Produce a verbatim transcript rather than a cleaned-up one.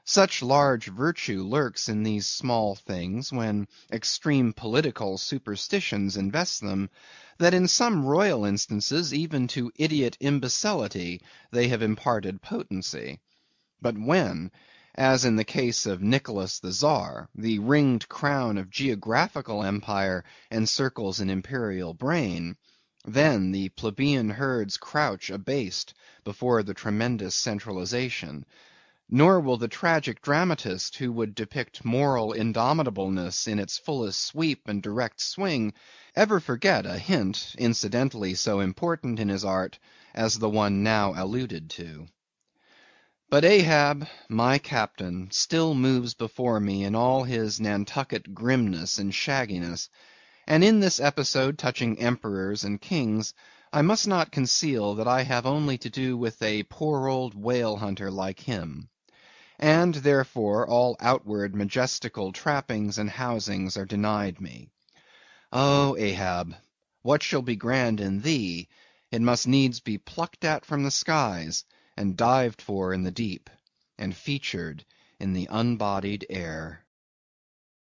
Such large virtue lurks in these small things, when extreme political superstitions invest them, that in some royal instances, even to idiot imbecility, they have imparted potency. But when, as in the case of Nicholas the Czar, the ringed crown of geographical empire encircles an imperial brain, then the plebeian herds crouch abased before the tremendous centralization. Nor will the tragic dramatist who would depict moral indomitableness in its fullest sweep and direct swing, ever forget a hint incidentally so important in his art as the one now alluded to. But Ahab, my captain, still moves before me in all his Nantucket grimness and shagginess; and in this episode touching emperors and kings, I must not conceal that I have only to do with a poor old whale hunter like him. And, therefore, all outward majestical trappings and housings are denied me. Oh, Ahab! what shall be grand in thee, it must needs be plucked at from the skies, and dived for in the deep, and featured in the unbodied air.